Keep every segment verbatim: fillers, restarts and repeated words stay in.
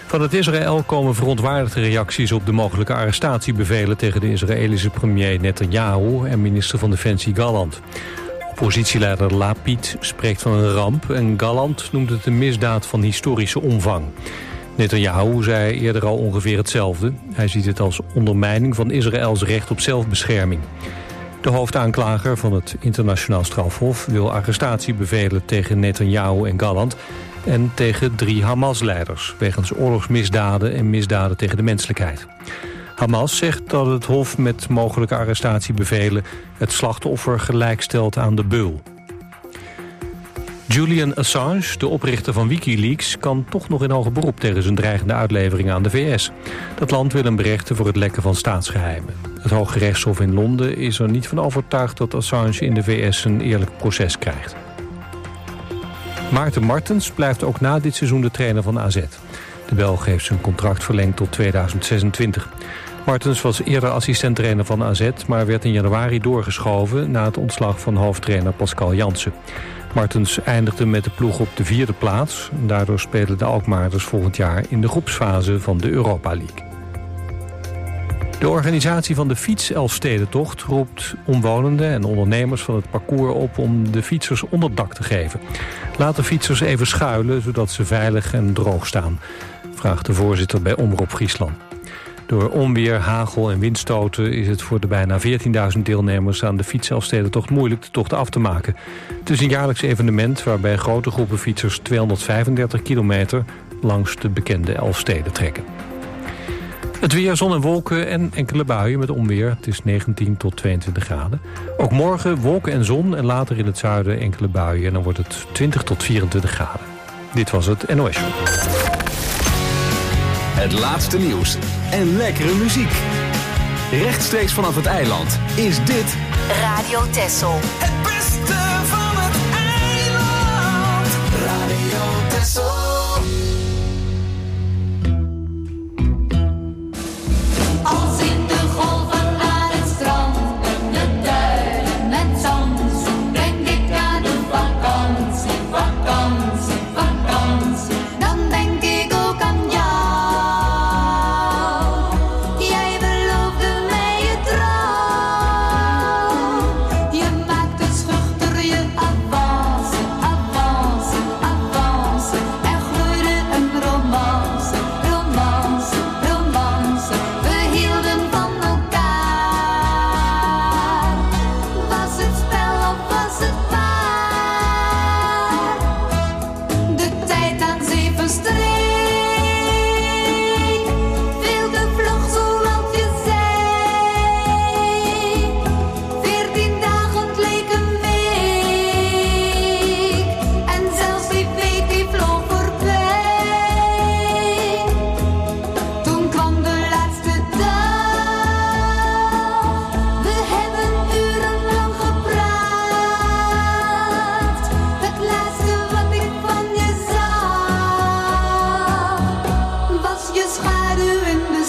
Vanuit Israël komen verontwaardigde reacties op de mogelijke arrestatiebevelen tegen de Israëlische premier Netanyahu en minister van Defensie Gallant. Oppositieleider Lapid spreekt van een ramp en Gallant noemt het een misdaad van historische omvang. Netanyahu zei eerder al ongeveer hetzelfde. Hij ziet het als ondermijning van Israëls recht op zelfbescherming. De hoofdaanklager van het internationaal strafhof wil arrestatiebevelen tegen Netanyahu en Gallant en tegen drie Hamas-leiders wegens oorlogsmisdaden en misdaden tegen de menselijkheid. Hamas zegt dat het hof met mogelijke arrestatiebevelen het slachtoffer gelijkstelt aan de beul. Julian Assange, de oprichter van Wikileaks, kan toch nog in hoger beroep tegen zijn dreigende uitlevering aan de V S. Dat land wil hem berechten voor het lekken van staatsgeheimen. Het Hoge Rechtshof in Londen is er niet van overtuigd dat Assange in de V S een eerlijk proces krijgt. Maarten Martens blijft ook na dit seizoen de trainer van A Z. De Belg heeft zijn contract verlengd tot tweeduizend zesentwintig. Martens was eerder assistent-trainer van A Z, maar werd in januari doorgeschoven na het ontslag van hoofdtrainer Pascal Jansen. Martens eindigde met de ploeg op de vierde plaats. Daardoor spelen de Alkmaarders volgend jaar in de groepsfase van de Europa League. De organisatie van de Fiets-Elfstedentocht roept omwonenden en ondernemers van het parcours op om de fietsers onderdak te geven. Laat de fietsers even schuilen, zodat ze veilig en droog staan, vraagt de voorzitter bij Omroep Friesland. Door onweer, hagel en windstoten is het voor de bijna veertienduizend deelnemers aan de Fiets-Elfstedentocht moeilijk de tocht af te maken. Het is een jaarlijks evenement waarbij grote groepen fietsers tweehonderdvijfendertig kilometer langs de bekende Elfsteden trekken. Het weer, zon en wolken en enkele buien met onweer. Het is negentien tot tweeëntwintig graden. Ook morgen wolken en zon en later in het zuiden enkele buien. En dan wordt het twintig tot vierentwintig graden. Dit was het N O S Show. Het laatste nieuws en lekkere muziek. Rechtstreeks vanaf het eiland is dit Radio Texel. Het beste van het eiland. Radio Texel. Als in de golven aan het strand, de duinen met zand, zo denk ik aan de vakantie, vakantie, vakantie. Dan denk ik ook aan jou. Jij beloofde mij je trouw. Je maakt het schuchter, je avance, avance, avance. Er groeide een romance, romance, romance. We hielden van elkaar. Was het spel of was het waar? De tijd aan zee verstreek. Veel te vlug zoals je zei. Veertien dagen leek een week. En zelfs die week die vloog voorbij. Toen kwam de laatste dag. We hebben urenlang gepraat. Het laatste wat ik van je zag, was je schaduw in de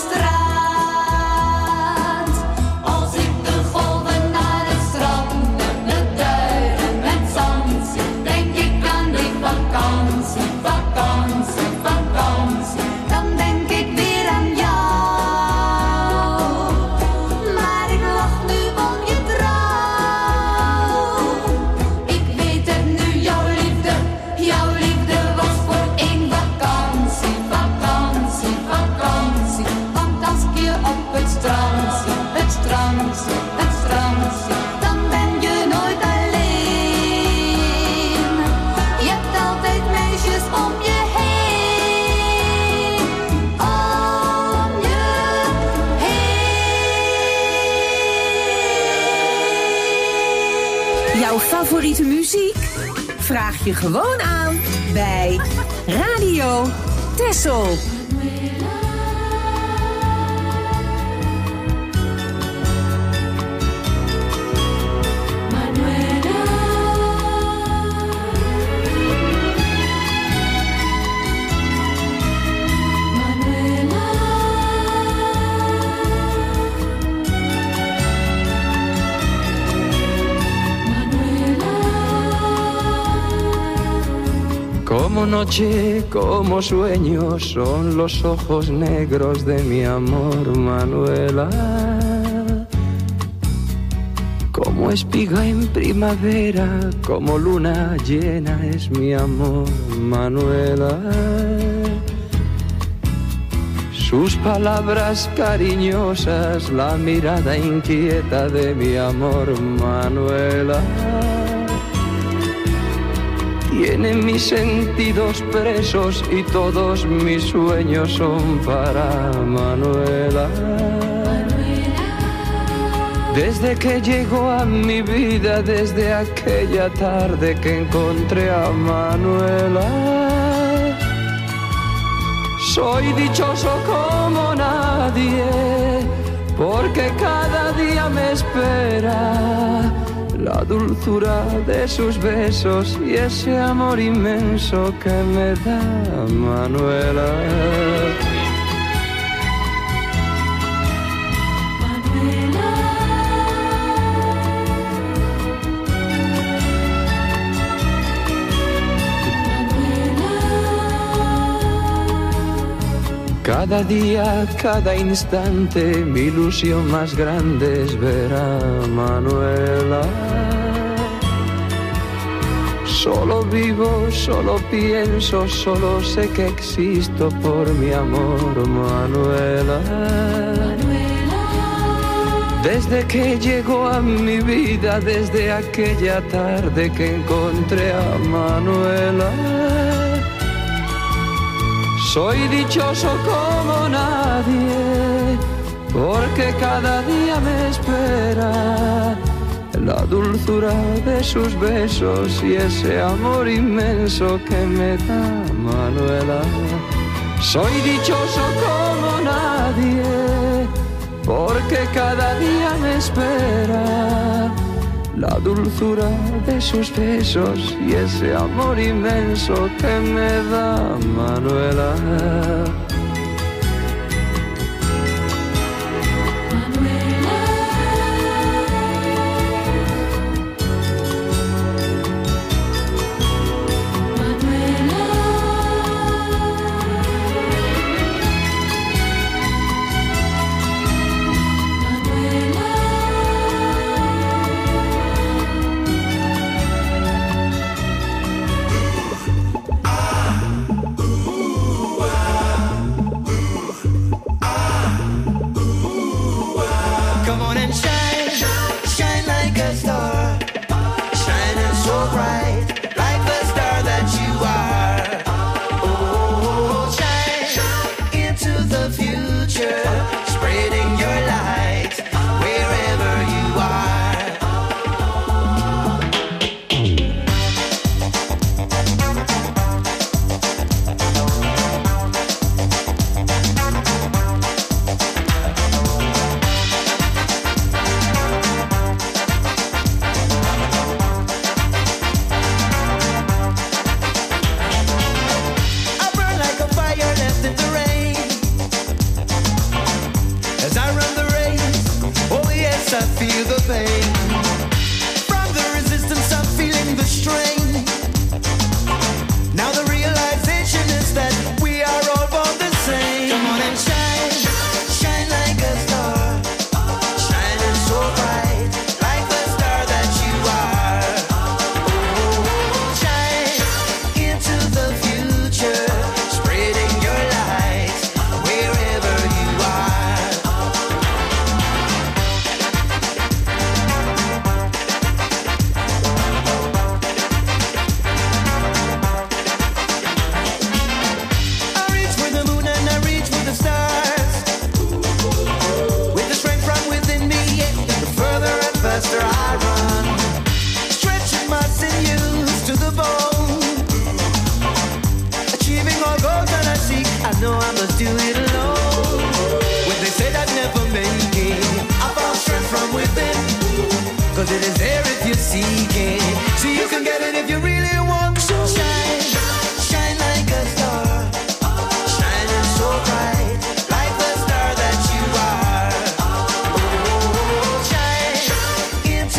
straat. Als ik de golven naar het strand en de duinen met zand zie, denk ik aan die vakantie, vakantie, vakantie. Dan denk ik weer aan jou. Maar ik lach nu om je trouw. Ik weet het nu, jouw liefde, jouw liefde was voor één vakantie, vakantie, vakantie. Want als ik je op het strand zie, het strand zie, het strand zie, dan ben je nooit alleen. Je hebt altijd meisjes om je heen, om je heen. Jouw favoriete muziek? Vraag je gewoon aan bij Radio Texel. Como Como noche, como sueño, son los ojos negros de mi amor, Manuela. Como espiga en primavera, como luna llena es mi amor, Manuela. Sus palabras cariñosas, la mirada inquieta de mi amor, Manuela. Tienen mis sentidos presos y todos mis sueños son para Manuela. Desde que llegó a mi vida, desde aquella tarde que encontré a Manuela, soy dichoso como nadie, porque cada día me espera la dulzura de sus besos y ese amor inmenso que me da Manuela. Cada día, cada instante, mi ilusión más grande es ver a Manuela. Solo vivo, solo pienso, solo sé que existo por mi amor, Manuela. Desde que llegó a mi vida, desde aquella tarde que encontré a Manuela, soy dichoso como nadie, porque cada día me espera la dulzura de sus besos y ese amor inmenso que me da Manuela. Soy dichoso como nadie, porque cada día me espera la dulzura de sus besos y ese amor inmenso que me da Manuela.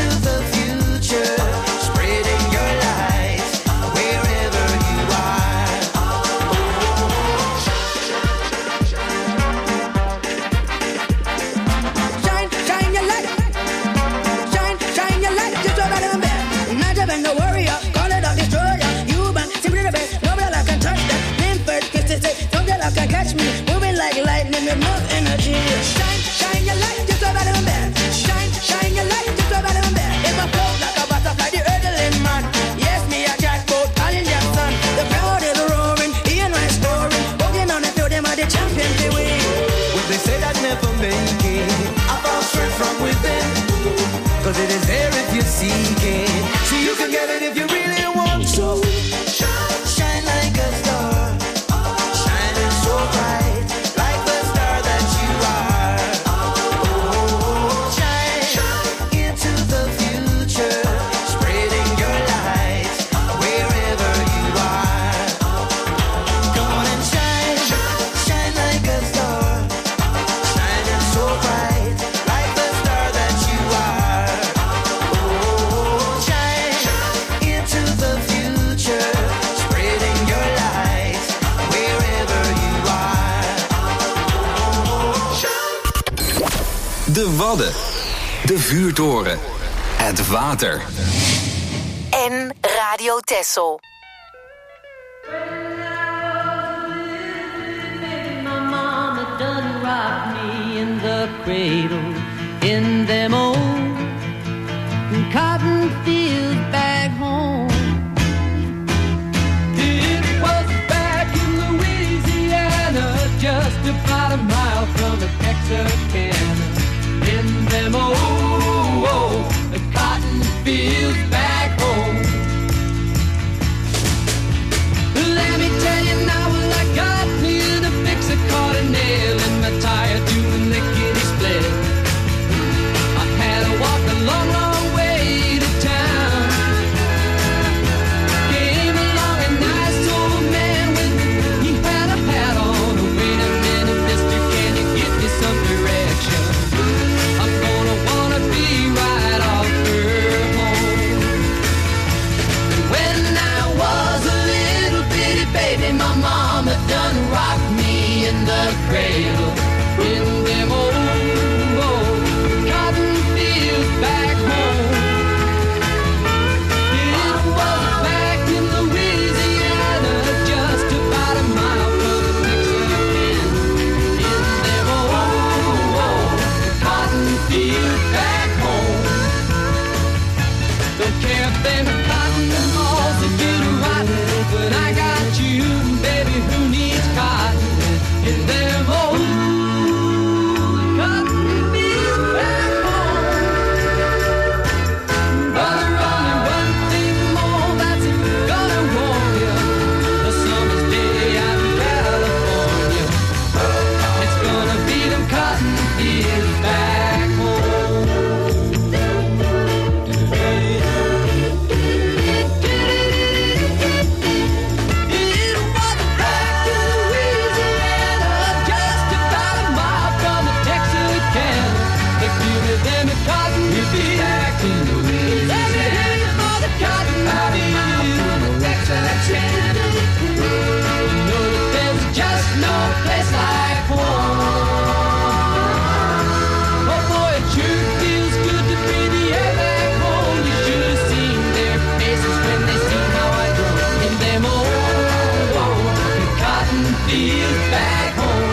Wherever you are. catch me moving like lightning with no energy. Shine, shine your light just about in bed. Shine, shine your light just about in bed. If I float like a butterfly, the earthling man. Yes, me a jackpot, Colin Jackson. The crowd is roaring, Ian Rice scoring. Walking on the field, them are the champions they win. Well, they say that never make it. I found strength from within. Cause it is there if you seek it. So you can get it if you really want to. Shine, shine like a star. Shining so bright, like the star that you are. Oh, shine into the future, spreading your light wherever you are. Come on and shine, shine like a star. Shining so bright, like the star that you are. Oh, shine into the future, spreading your light wherever you are. De Wadden. De Vuurtoren. Het water. En Radio Texel. My mama done rock me in the cradle in them old cotton fields back home. It was back in Louisiana, just about a mile from the Texarkana. In them old, old cotton fields back home. Let me tell you now, well, I got me to fix a caught a nail in my tire doing lickety split. I had to walk a long, long way to town. Came along a nice old man with me, he had a hat on. Oh, wait a minute, mister, can you give me some direction? I'm gonna wanna be right off her home. When I was a little bitty baby, my mama done rocked me in the cradle in them old, old cotton fields back home. It was back in Louisiana, just about a mile from the Texarkana. In them old, old cotton fields back home. Don't care if them cotton balls that get rotten, but I got you, baby, who needs cotton? In them old cotton fields back home. But there's only one thing more that's gonna warm you. The summer's day out in California. It's gonna be them cotton fields back home. It was back in Louisiana, just about a mile from the Texarkana. They give me them cotton fields back in Louisiana. Let me hear you for the cotton fields from the Texarkana. You know that there's just no place like home. Oh boy, it sure feels good to breathe the air back home. You should have seen their faces when they see how I drove in them old, old cotton fields back home.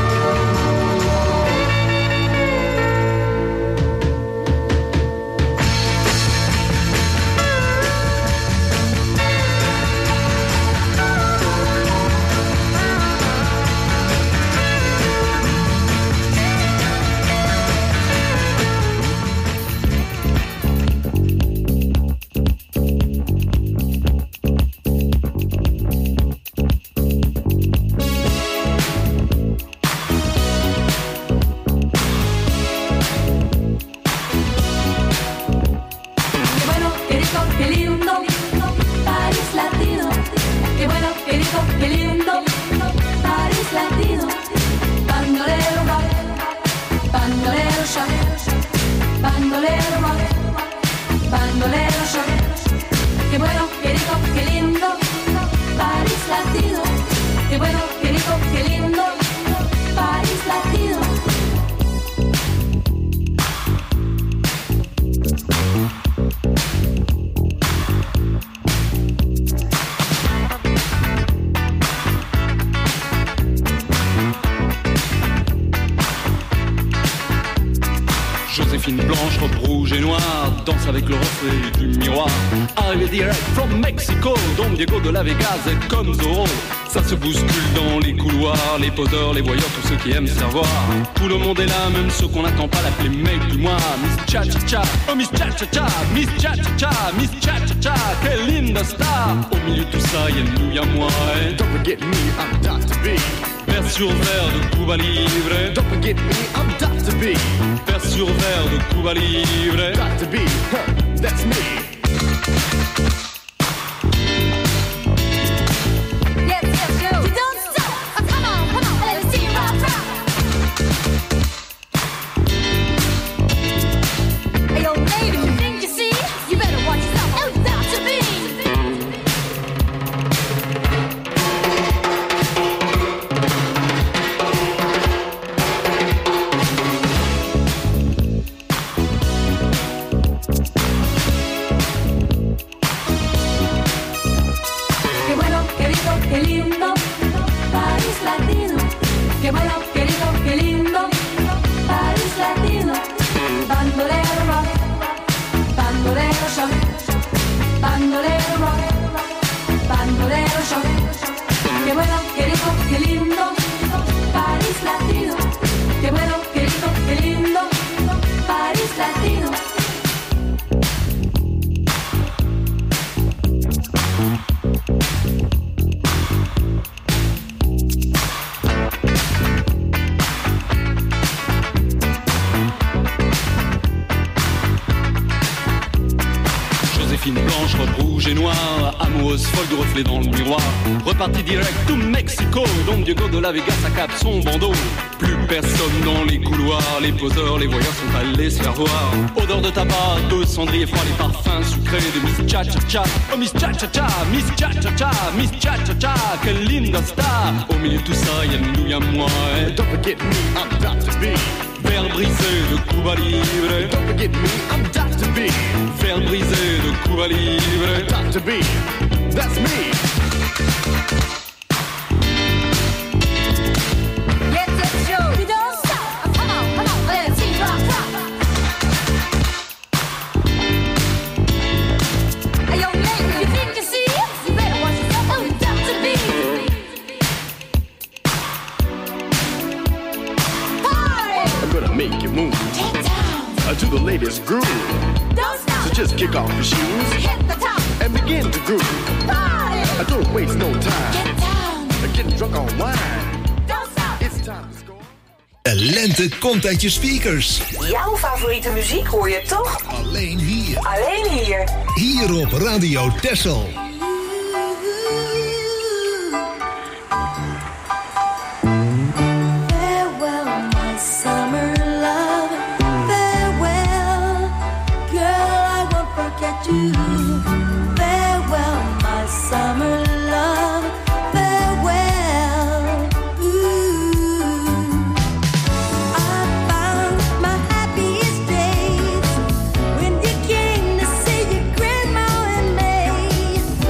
Joséphine Blanche, robe rouge et noire, danse avec le reflet du miroir. Arrivé direct from Mexico, Don Diego de la Vegas est comme Zorro. Ça se bouscule dans les couloirs, les poseurs, les voyeurs, tous ceux qui aiment se faire voir. Tout le monde est là, même ceux qu'on n'attend pas, l'appeler mec du mois. Miss Cha-Cha-Cha, oh Miss Cha-Cha-Cha, Miss Cha-Cha-Cha, Miss Cha-Cha-Cha, quelle linda star. Au milieu de tout ça, y'a nous, y'a moi. Et don't forget me, I'm Doctor B. Vers sur verre de Cuba Libre. Don't forget me, I'm Doctor B. Vers sur verre de Cuba Libre. Doctor B, huh, that's me. Yes, yes, yo. You don't stop. Oh, come on, come on, let me see you rock, rock. Hey, yo, lady, you think you see? You better watch yourself. Oh, Doctor B. Qué lindo, País Latino. Qué bueno, qué lindo, qué lindo, País Latino. Bandolero rock, bandolero shock, bandolero rock, bandolero shock. Qué bueno, qué rico, qué lindo, País Latino. Qué bueno, qué rico, qué lindo, País Latino. Blanche, robe rouge et noire, amoureuse folle du reflet dans le miroir. Reparti direct to Mexico, Don Diego de la Vegas accable son bandeau. Plus personne dans les couloirs, les poseurs, les voyeurs sont allés se faire voir. Odeur de tabac, de cendrier froid, les parfums sucrés de Miss Cha-Cha-Cha. Oh Miss Cha-Cha-Cha, Miss Cha-Cha-Cha, Miss Cha-Cha-Cha, quelle linda star. Au milieu de tout ça, y'a nous, y'a moi. Et don't forget me, I'm Doctor B. Verre brisé de Cuba Libre. Don't forget me, I'm Doctor B. Verre brisé de Cuba Libre. Doctor B, that's me. Yes, yes, yo. You don't stop. Oh, come on, come on, let me see you rock, rock. Hey, yo, lady, you think you see? You better watch yourself. Oh, Doctor B. I'm gonna make you move. Get down. Uh, to the latest groove. Don't stop. So just kick off your shoes Hit the top. and begin to groove. Party. I don't waste no time. Get down. I'm getting drunk on wine. Don't stop. It's time to score. De lente komt uit je speakers. Jouw favoriete muziek hoor je toch? Alleen hier. Alleen hier. Hier op Radio Texel. Farewell, my summer love. Farewell, girl, I won't forget you. Farewell, my summer love. Farewell, ooh. I found my happiest days when you came to see your grandma and me.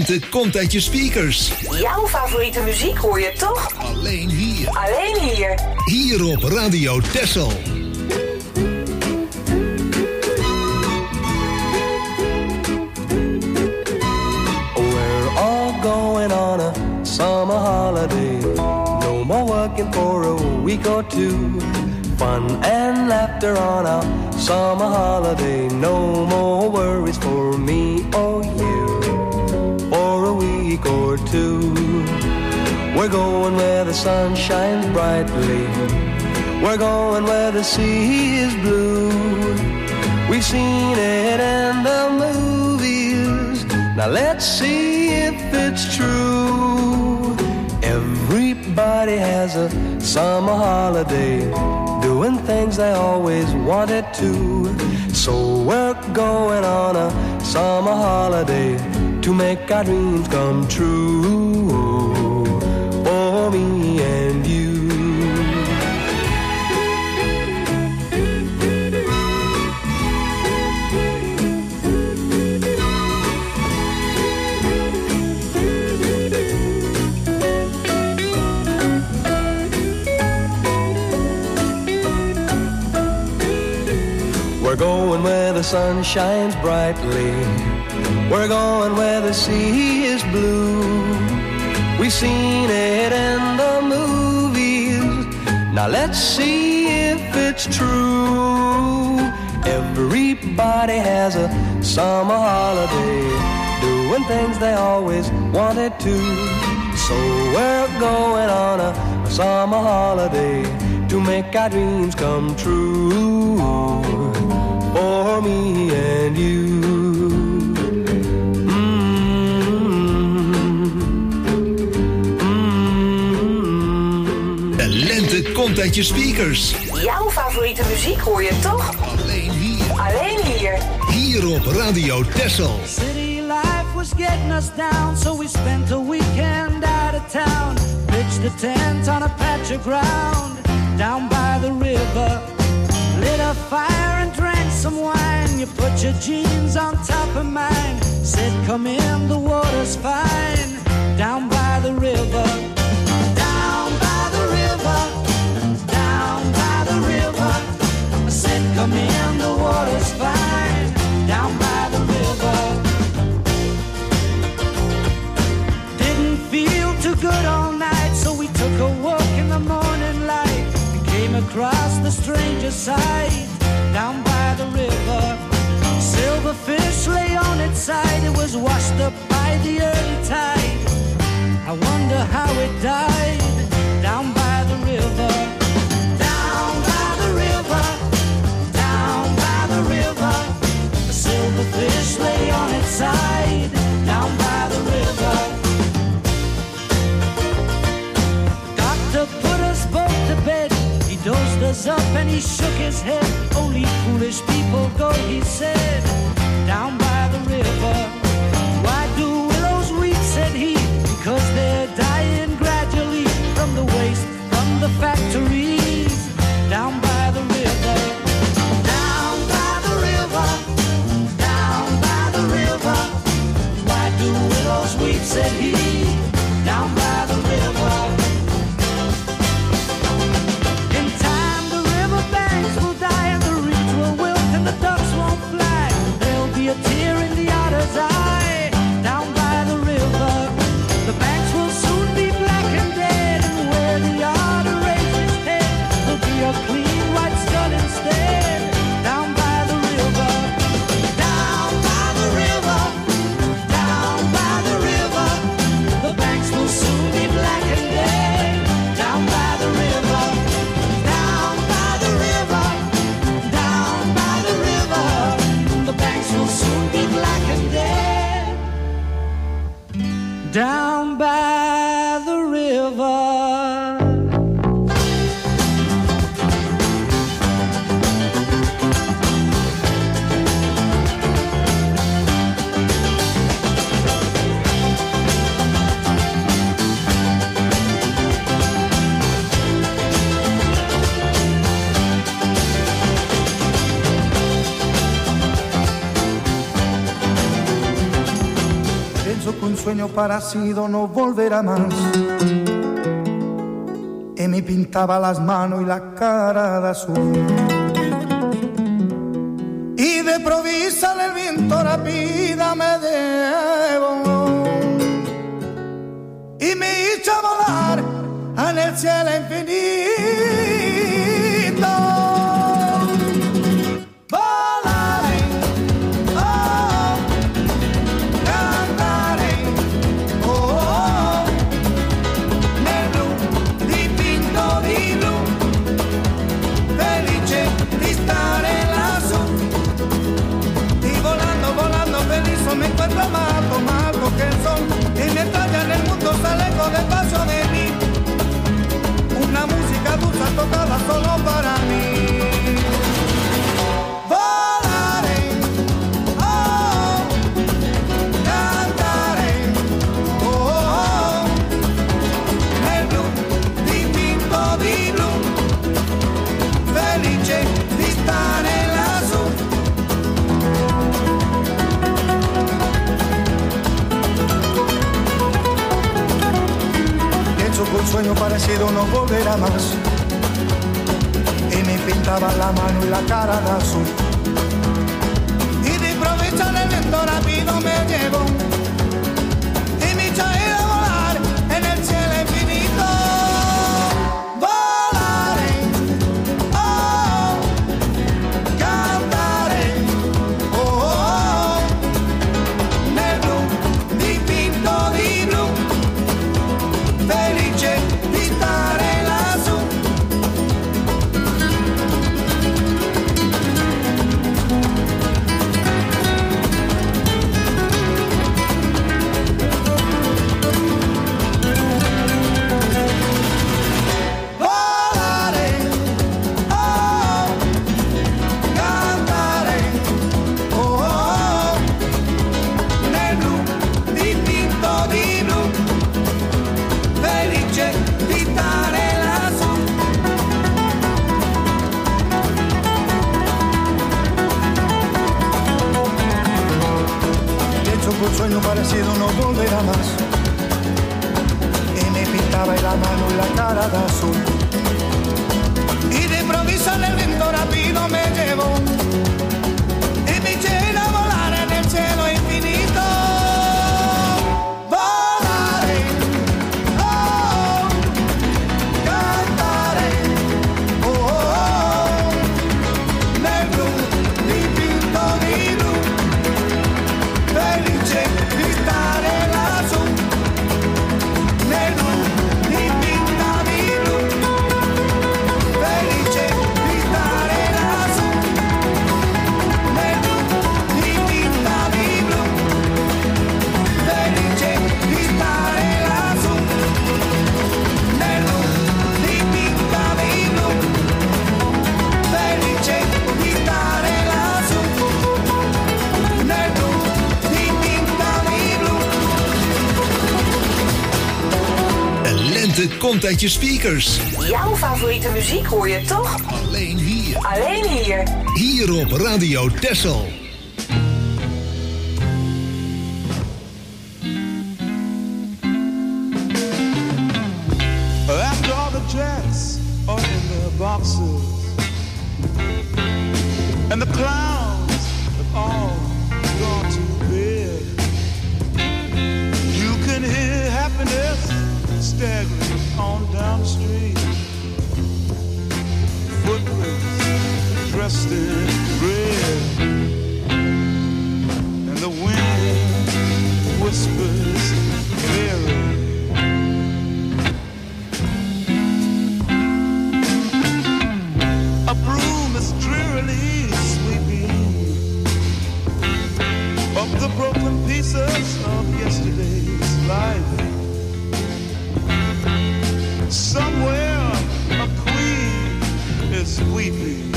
lente komt uit je speakers. Jouw favoriete muziek hoor je toch? Alleen hier. Alleen hier. Hier op Radio Texel. We're all going on a summer holiday. No more working for a week or two. Fun and laughter on our summer holiday. No more worries for me or you. For a week or two. We're going where the sun shines brightly. We're going where the sea is blue. We've seen it in the movies. Now let's see if it's true. Everybody has a summer holiday, doing things they always wanted to. So we're going on a summer holiday to make our dreams come true. For me and you. We're going where the sun shines brightly. We're going where the sea is blue. We've seen it in the movies. Now let's see if it's true. Everybody has a summer holiday, doing things they always wanted to. So we're going on a summer holiday to make our dreams come true. For me and you. De lente komt uit je speakers. Jouw favoriete muziek hoor je toch? Alleen hier. Alleen hier. Hier op Radio Texel. City life was getting us down, so we spent a weekend out of town. Pitched a tent on a patch of ground down by the river. Lit a fire and drank some wine. You put your jeans on top of mine. Said, come in, the water's fine. Down by the river. Down by the river. Down by the river. I said, come in, the water's fine. Down by the river. Didn't feel too good all night, so we took a walk in the morning light. Came across the stranger's side, down by the river. Silverfish lay on its side, it was washed up by the early tide. I wonder how it died, down by the river. Down by the river, down by the river. A silverfish lay on its side, down by the river. Doctor put us both to bed. He dozed us up and he shook his head. Only foolish people go, he said, down by the river. Why do willows weep, said he, because they're dying gradually from the waste from the factories. Down by the river. Down by the river. Down by the river. Why do willows weep, said he, down by the river. The ducks won't fly. There'll be a tear in the otter's eye. sueño parecido no volverá más. Y me pintaba las manos y la cara de azul. Y de provisa el viento rápida me llevó y me hizo volar en el cielo infinito. Me encuentro más tomado que el sol y me extraña en el mundo, se alejo despacio de mí. Una música dulce tocada solo para mí. Volaré, oh, cantaré, oh, oh, nel blu dipinto di blu, felice di stare lassù. Un sueño parecido no volverá más. Y me pintaba la mano y la cara de azul. Y de improviso el viento rápido me llevó y me hizo ir a volar en el cielo infinito. Volaré, oh, cantaré, oh, oh, nel blu dipinto di blu, felice di stare lassù. Volare, oh, cantare, oh, oh, nel blu dipinto di blu, felice di stare lassù. Pienso que un sueño parecido no volverá más. Y me pintaba la mano y la cara de azul. Y de improviso el viento rápido me llevó y me hizo ir a volar en el cielo infinito. Volaré, oh, cantaré, oh, oh, nel blu dipinto di blu, felice di stare lassù. Nel blu dipinto di blu, felice di stare lassù. Nel blu dipinto di blu, felice di stare lassù. Nel blu dipinto di blu, felice di stare lassù. Nel blu dipinto di blu. De lente komt uit je speakers. Jouw favoriete muziek hoor je toch? Alleen hier. Alleen hier. Hier op Radio Texel. After all the jacks are in their boxes and the clowns have all gone to bed, you can hear happiness staggering on down the street. Footprints dressed in red, and the wind whispers clearly. A broom is drearily sweeping up the broken pieces of yesterday's life. Somewhere a queen is weeping.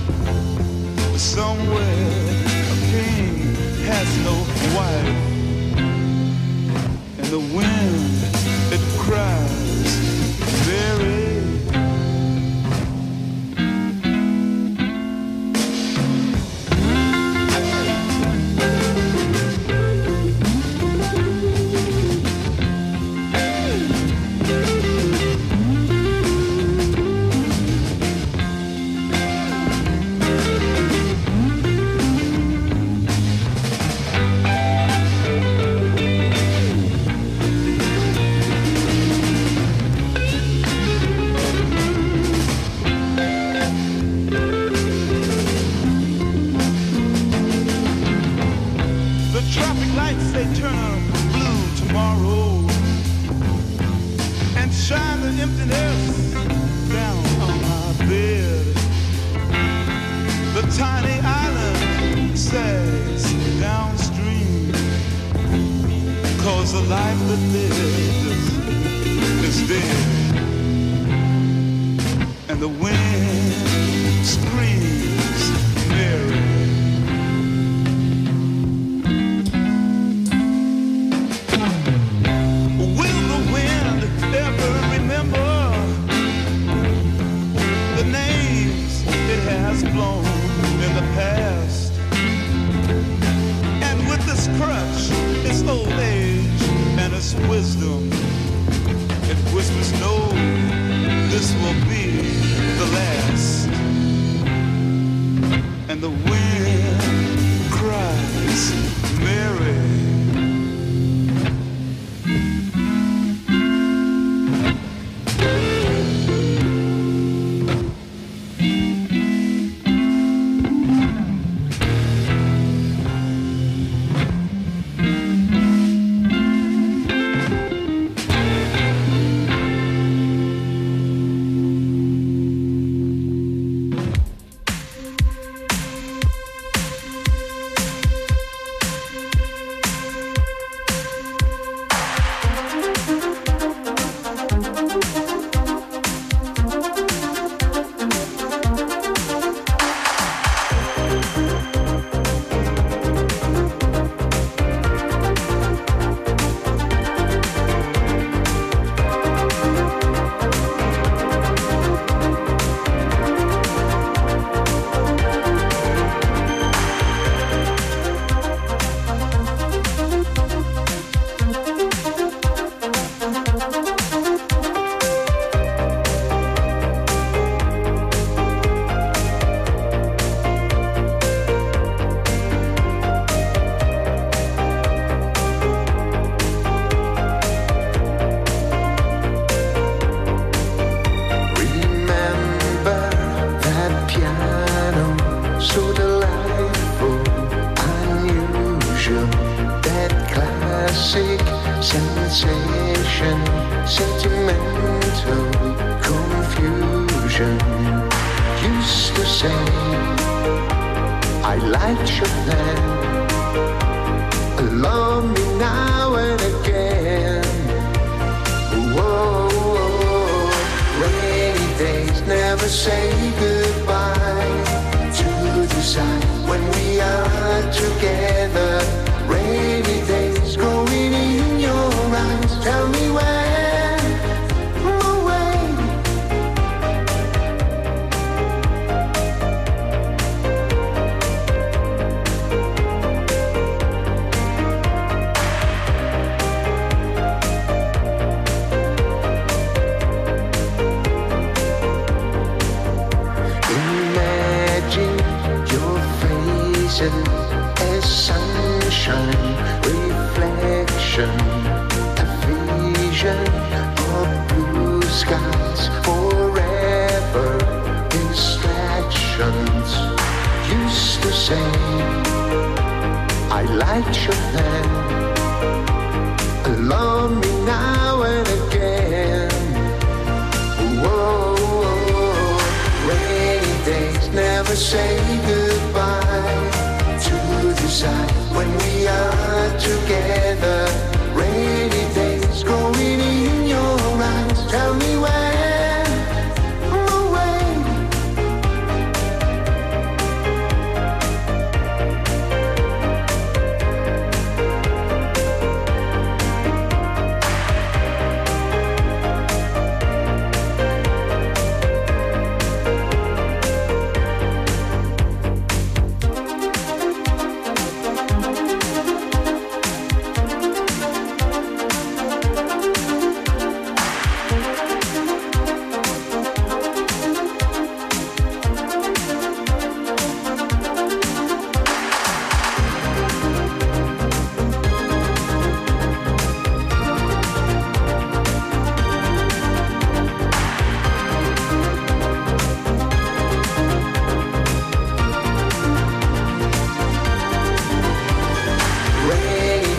Somewhere a king has no wife. And the wind, it cries very. rest down on my bed. The tiny island sags downstream, 'cause the life that lives is dead. And the wind screams Mary. Will the wind ever remember the names it has blown in the past? And with this crutch, its old age and its wisdom, it whispers no, this will be the last. And the wind cries Mary.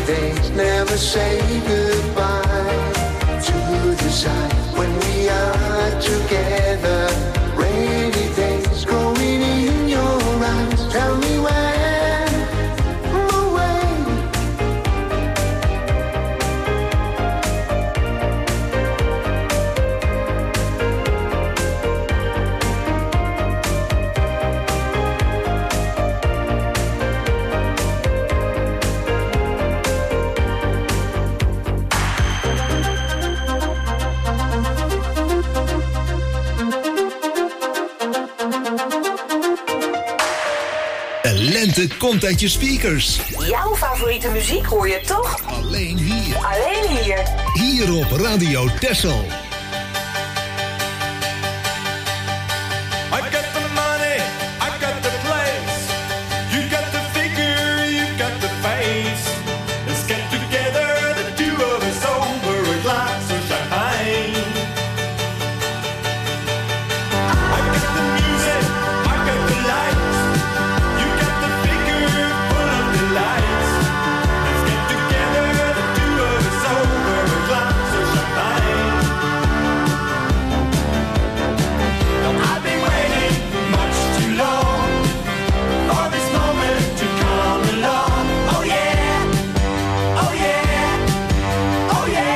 say goodbye to the side when we are komt uit je speakers. Jouw favoriete muziek hoor je toch? Alleen hier. Alleen hier. Hier op Radio Texel. I got the money, I got the place. You got the figure, you got the face. Let's get together, the two of us over a glass of champagne. I got the music, I got the lights. You got the figure, full of the lights. Let's get together, the two of us over a glass of champagne. I've been waiting much too long for this moment to come along. Oh yeah, oh yeah, oh yeah.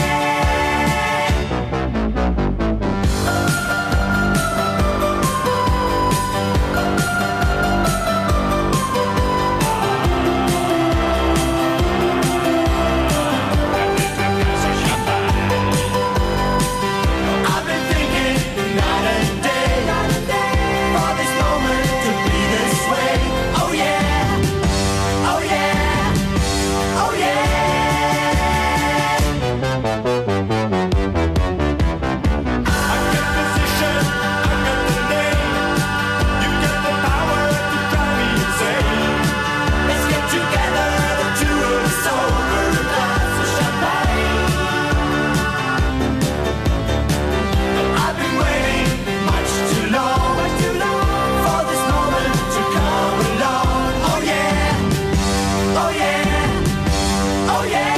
I've been thinking night and day for this moment to be this way. Oh yeah, oh yeah, oh yeah. I got position, I got the name. You got the power to drive me insane. Let's get together, the two of us over a glass of champagne. I've been waiting much too long, much too long for this moment to come along. Oh yeah, oh yeah, oh yeah.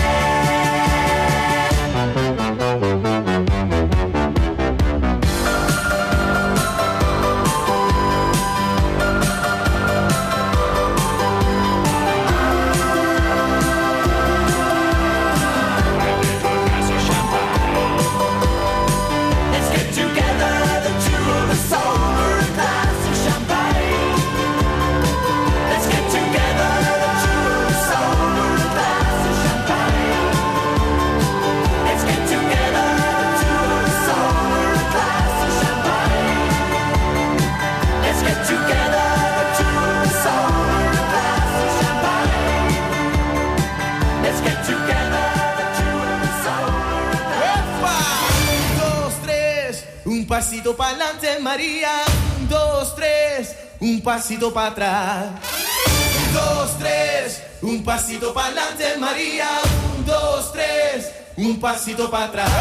Let's get together, the two of us over a glass of champagne. Let's get together, the two of us over a glass of champagne. Let's get together, the two of us over a glass of champagne. Let's get together, the two of us over a glass of champagne. Let's get together, the two of us over a glass. Un, dos, tres, un pasito para adelante, María. Un, dos, tres, un pasito para atrás. Un, dos, tres, un pasito para adelante, María. Un, dos, tres, un pasito para atrás.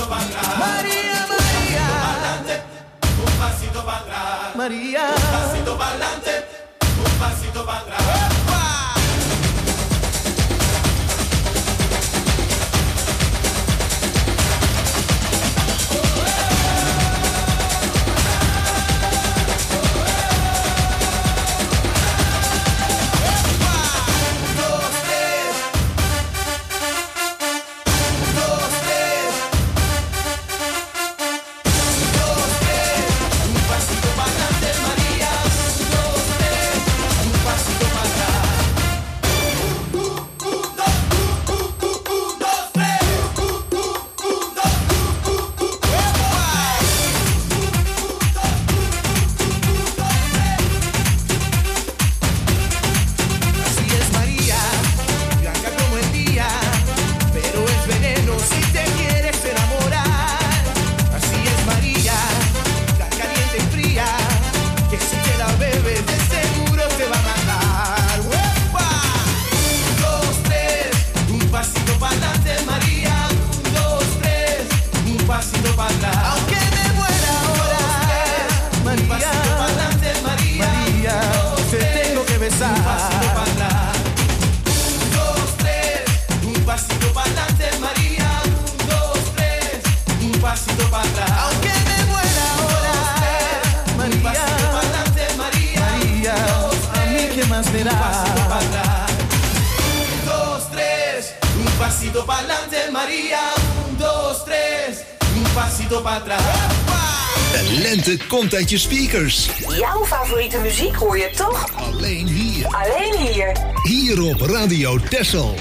para atrás. María, María. Un pasito para atrás. María. Un pasito para adelante, un pasito para atrás. De lente komt uit je speakers. Jouw favoriete muziek hoor je toch? Alleen hier. Alleen hier. Hier op Radio Texel.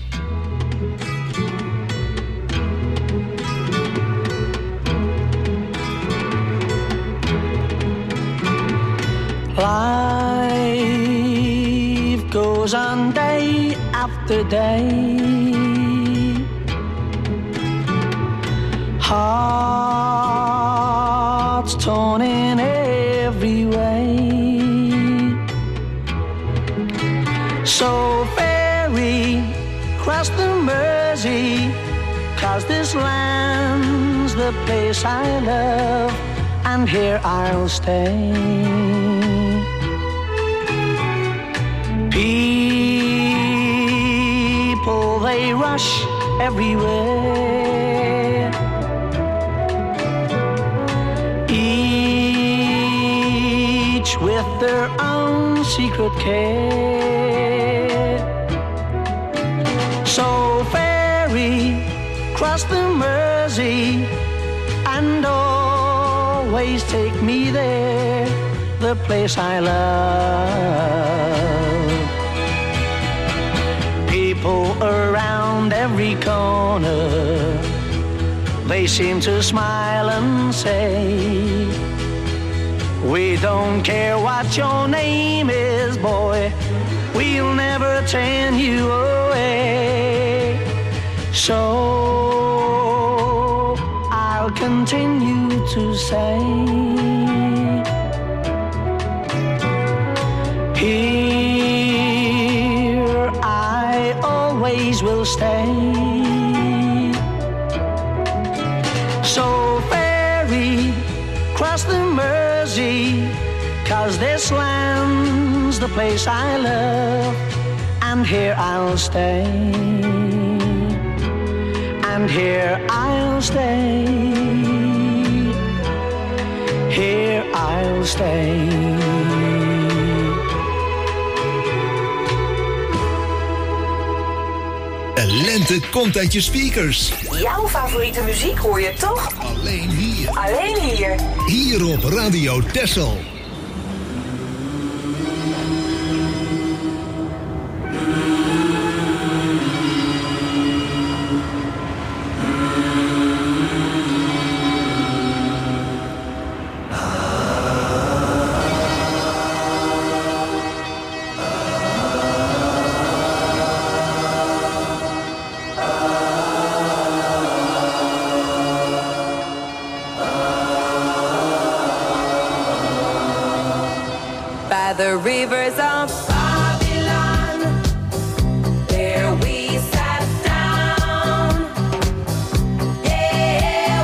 Life goes on day after day. Hearts torn in every way. So ferry cross the Mersey, 'cause this land's the place I love, and here I'll stay. People, they rush everywhere. Each with their own secret care. So ferry cross the Mersey and always take me there, the place I love. People around every corner, they seem to smile and say, we don't care what your name is, boy, we'll never turn you away. So I'll continue to say, here I always will stay. So ferry cross the Mersey, 'cause this land's the place I love, and here I'll stay, and here I'll stay, here I'll stay. De lente komt uit je speakers. Jouw favoriete muziek hoor je toch? Alleen hier. Alleen hier. Hier op Radio Texel. The rivers of Babylon, there we sat down. Yeah,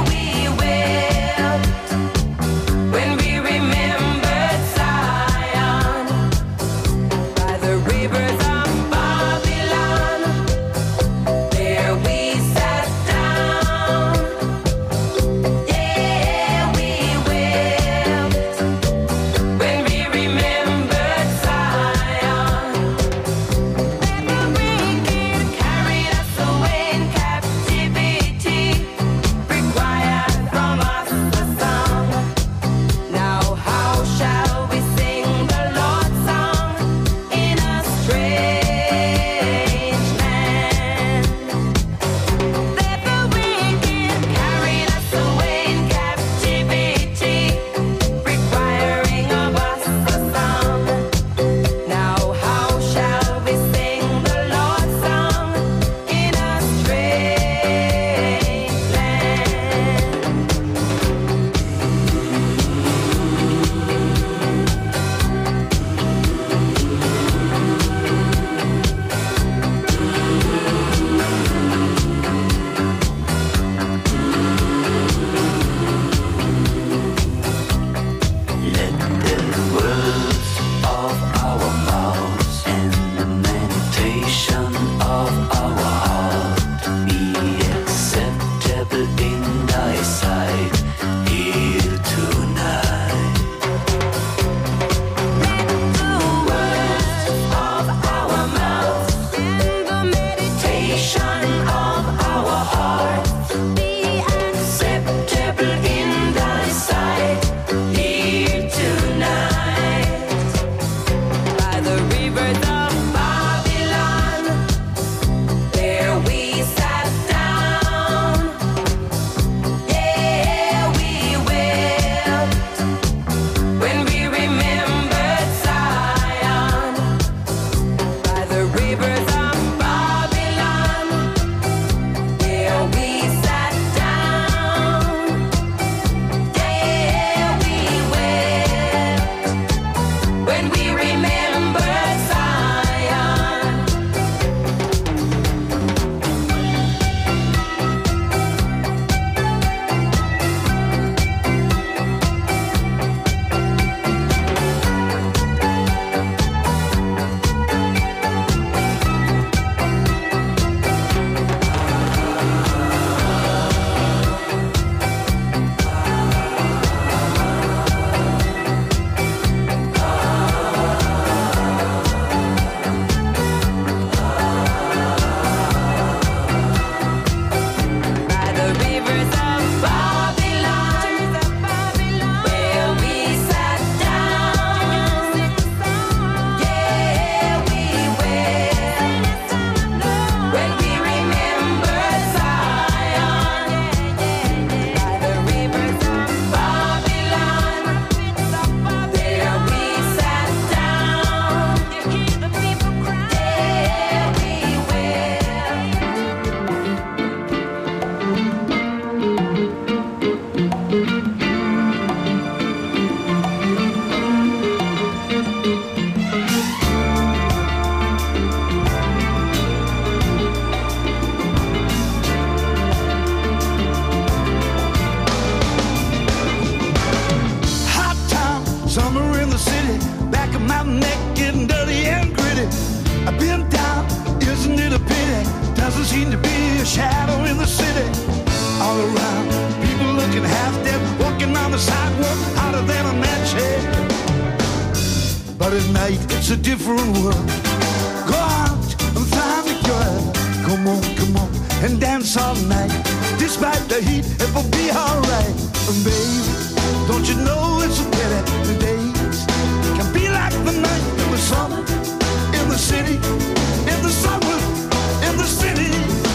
seem to be a shadow in the city. All around, people looking half dead, walking on the sidewalk, hotter than a match head. But at night, it's a different world. Go out and find a girl. Come on, come on, and dance all night. Despite the heat, it will be alright. And baby, don't you know it's a pity the days can be like the night in the summer, in the city, in the summer, in the city.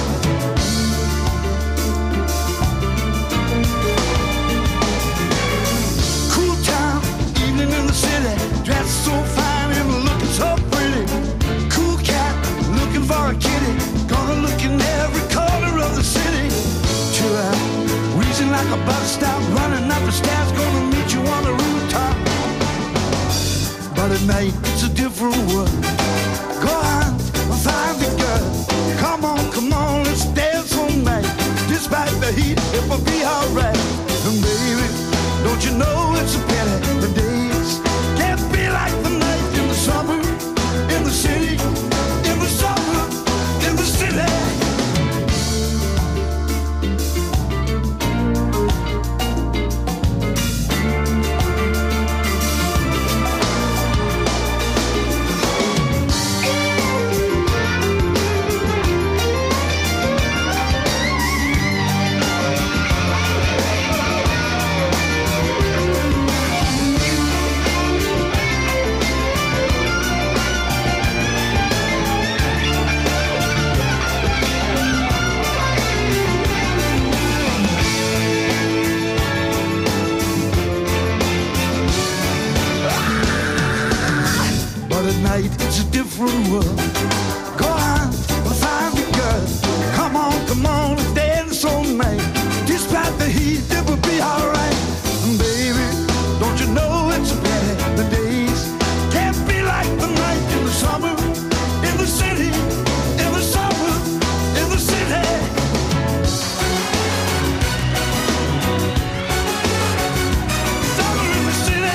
Cool town, evening in the city, dressed so fine and looking so pretty. Cool cat, looking for a kitty, gonna look in every corner of the city. Chill out, wheezing like a bus stop, running up the stairs, gonna meet you on the rooftop. But at night, it's a different world. Go out and find the girl. Come on, come on, let's dance all night. Despite the heat, it will be alright. And baby, don't you know it's a pity the days can't be like the night in the summer, in the city, in the summer, in the city. It's a different world. Go out and find a girl. Come on, come on, and dance all night. Despite the heat, it will be alright. And baby, don't you know it's a pity the days can't be like the night in the summer, in the city, in the summer, in the city. Summer in the city.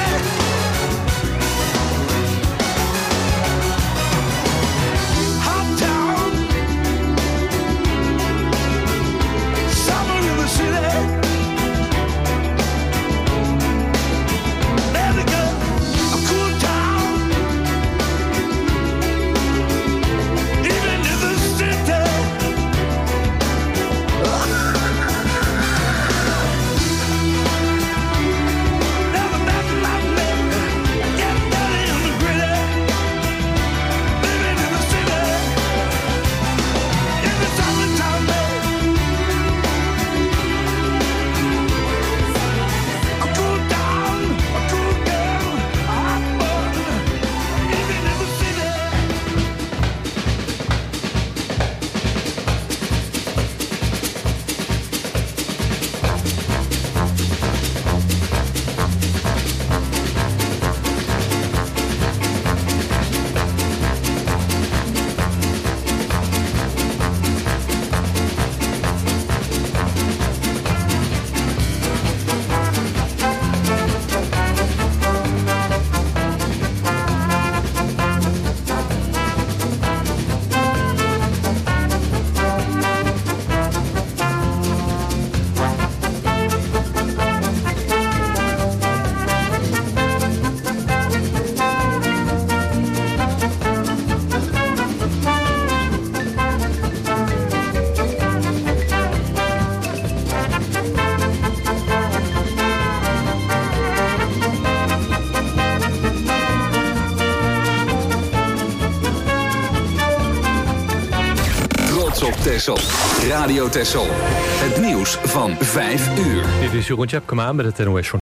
Op Texel. Radio Texel. Het nieuws van vijf uur. Dit is Jeroen Tjepkema met het N O S Journaal.